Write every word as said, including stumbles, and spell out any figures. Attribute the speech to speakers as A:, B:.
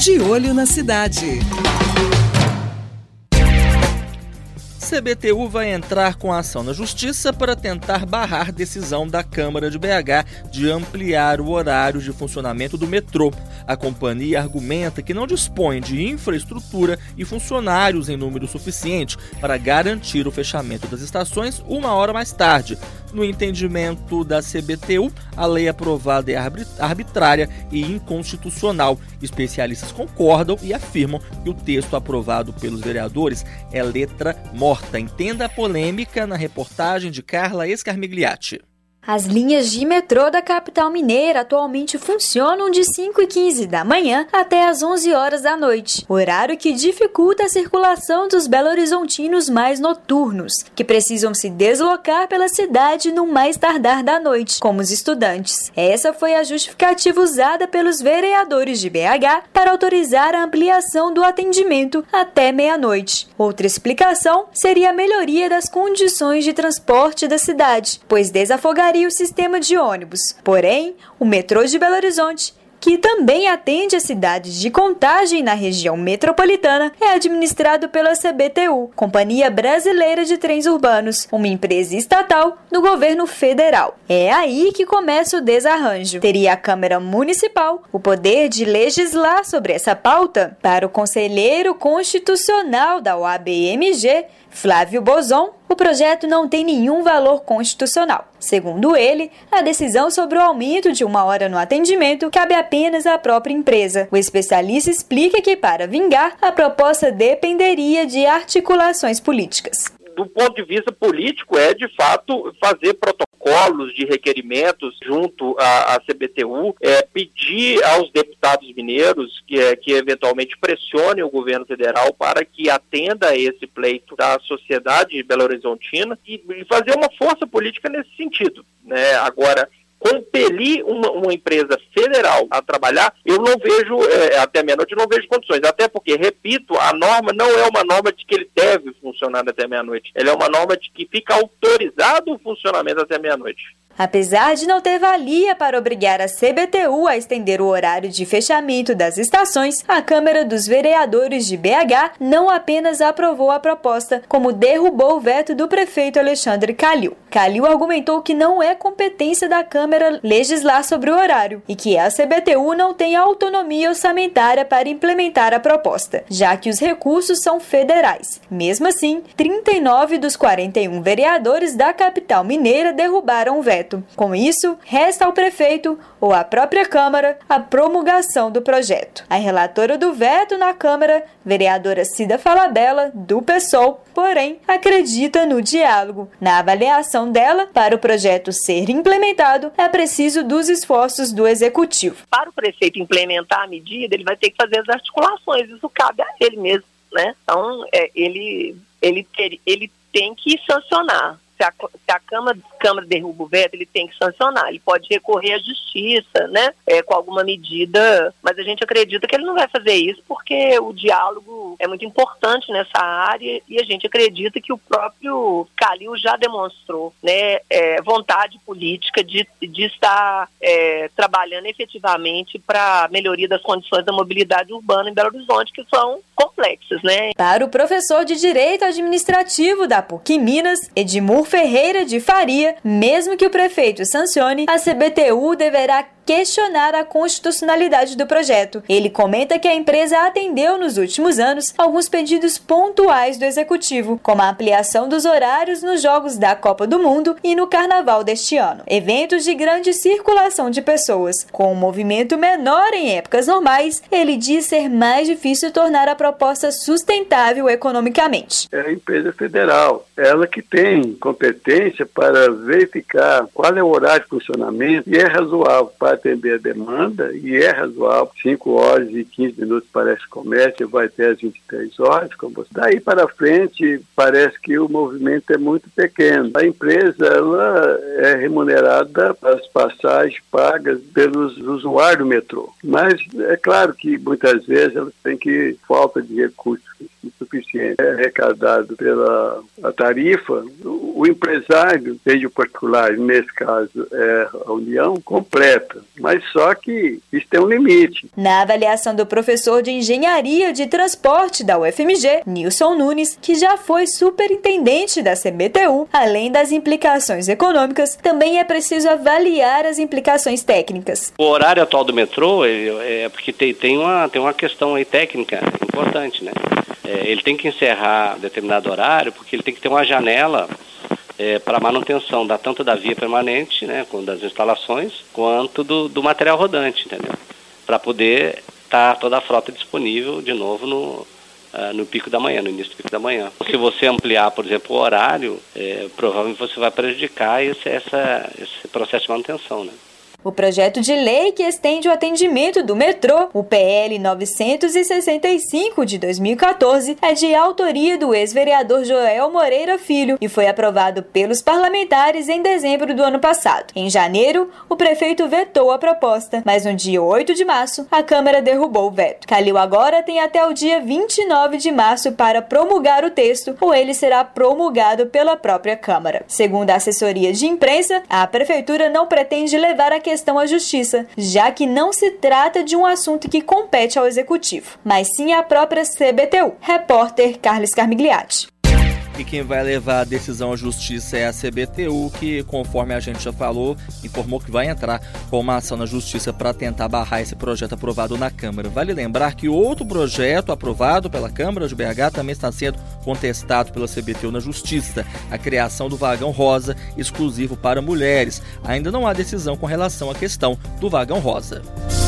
A: De Olho na Cidade.
B: C B T U vai entrar com ação na Justiça para tentar barrar decisão da Câmara de B H de ampliar o horário de funcionamento do metrô. A companhia argumenta que não dispõe de infraestrutura e funcionários em número suficiente para garantir o fechamento das estações uma hora mais tarde. No entendimento da C B T U, a lei aprovada é arbitrária e inconstitucional. Especialistas concordam e afirmam que o texto aprovado pelos vereadores é letra morta. Entenda a polêmica na reportagem de Carla Escarmigliati.
C: As linhas de metrô da capital mineira atualmente funcionam de cinco e quinze da manhã até as onze horas da noite, horário que dificulta a circulação dos belo-horizontinos mais noturnos, que precisam se deslocar pela cidade no mais tardar da noite, como os estudantes. Essa foi a justificativa usada pelos vereadores de B H para autorizar a ampliação do atendimento até meia-noite. Outra explicação seria a melhoria das condições de transporte da cidade, pois desafogaria o sistema de ônibus. Porém, o metrô de Belo Horizonte, que também atende as cidades de Contagem na região metropolitana, é administrado pela C B T U, Companhia Brasileira de Trens Urbanos, uma empresa estatal do governo federal. É aí que começa o desarranjo. Teria a Câmara Municipal o poder de legislar sobre essa pauta? Para o conselheiro constitucional da O A B M G, Flávio Bozon, o projeto não tem nenhum valor constitucional. Segundo ele, a decisão sobre o aumento de uma hora no atendimento cabe apenas à própria empresa. O especialista explica que, para vingar, a proposta dependeria de articulações políticas.
D: Do ponto de vista político, é de fato fazer protocolos de requerimentos junto à, à C B T U, é, pedir aos deputados mineiros que, é, que eventualmente pressionem o governo federal para que atenda a esse pleito da sociedade belo-horizontina e, e fazer uma força política nesse sentido, né? Agora, compelir uma, uma empresa federal a trabalhar, eu não vejo, é, até meia-noite, eu não vejo condições. Até porque, repito, a norma não é uma norma de que ele deve funcionar até meia-noite. Ela é uma norma de que fica autorizado o funcionamento até meia-noite.
C: Apesar de não ter valia para obrigar a C B T U a estender o horário de fechamento das estações, a Câmara dos Vereadores de B H não apenas aprovou a proposta, como derrubou o veto do prefeito Alexandre Calil. Calil argumentou que não é competência da Câmara legislar sobre o horário e que a C B T U não tem autonomia orçamentária para implementar a proposta, já que os recursos são federais. Mesmo assim, trinta e nove dos quarenta e um vereadores da capital mineira derrubaram o veto. Com isso, resta ao prefeito ou à própria Câmara a promulgação do projeto. A relatora do veto na Câmara, vereadora Cida Falabella, do PSOL, porém, acredita no diálogo. Na avaliação dela, para o projeto ser implementado, é preciso dos esforços do Executivo.
E: Para o prefeito implementar a medida, ele vai ter que fazer as articulações, isso cabe a ele mesmo, né? Então, é, ele, ele, ter, ele tem que sancionar. Se a, se a Câmara, Câmara derruba o veto, ele tem que sancionar. Ele pode recorrer à justiça, né, é, com alguma medida, mas a gente acredita que ele não vai fazer isso porque o diálogo é muito importante nessa área e a gente acredita que o próprio Calil já demonstrou, né, é, vontade política de, de estar é, trabalhando efetivamente para a melhoria das condições da mobilidade urbana em Belo Horizonte, que são complexas, né?
C: Para o professor de Direito Administrativo da PUC Minas, Edmur Ferreira de Faria, mesmo que o prefeito sancione, a C B T U deverá questionar a constitucionalidade do projeto. Ele comenta que a empresa atendeu nos últimos anos alguns pedidos pontuais do Executivo, como a ampliação dos horários nos Jogos da Copa do Mundo e no Carnaval deste ano. Eventos de grande circulação de pessoas. Com um movimento menor em épocas normais, ele diz ser mais difícil tornar a proposta sustentável economicamente.
F: É a empresa federal, ela que tem competência para verificar qual é o horário de funcionamento e é razoável para atender a demanda, e é razoável, cinco horas e quinze minutos parece comércio, vai até as vinte e três horas, como você. Daí para frente, parece que o movimento é muito pequeno. A empresa, ela é remunerada pelas passagens pagas pelos usuários do metrô. Mas é claro que muitas vezes ela tem que falta de recursos suficiente é arrecadado pela a tarifa, o, o empresário, seja o particular, nesse caso é a União, completa. Mas só que isso tem um limite.
C: Na avaliação do professor de Engenharia de Transporte da U F M G, Nilson Nunes, que já foi superintendente da C B T U, além das implicações econômicas, também é preciso avaliar as implicações técnicas.
A: O horário atual do metrô é porque tem, tem, uma, tem uma questão aí técnica importante, né? É, ele tem que encerrar determinado horário porque ele tem que ter uma janela é, para manutenção da, tanto da via permanente, né, das instalações, quanto do, do material rodante, entendeu? Para poder estar tá toda a frota disponível de novo no, uh, no pico da manhã, no início do pico da manhã. Se você ampliar, por exemplo, o horário, é, provavelmente você vai prejudicar esse, essa, esse processo de manutenção, né?
C: O projeto de lei que estende o atendimento do metrô, o P L novecentos e sessenta e cinco de dois mil e quatorze, é de autoria do ex-vereador Joel Moreira Filho e foi aprovado pelos parlamentares em dezembro do ano passado. Em janeiro, o prefeito vetou a proposta, mas no dia oito de março, a Câmara derrubou o veto. Calil agora tem até o dia vinte e nove de março para promulgar o texto, ou ele será promulgado pela própria Câmara. Segundo a assessoria de imprensa, a prefeitura não pretende levar a questão questão à Justiça, já que não se trata de um assunto que compete ao Executivo, mas sim à própria C B T U. Repórter Carlos Carmigliati.
B: E quem vai levar a decisão à Justiça é a C B T U, que, conforme a gente já falou, informou que vai entrar com uma ação na Justiça para tentar barrar esse projeto aprovado na Câmara. Vale lembrar que outro projeto aprovado pela Câmara de B H também está sendo contestado pela C B T U na Justiça, a criação do vagão rosa exclusivo para mulheres. Ainda não há decisão com relação à questão do vagão rosa.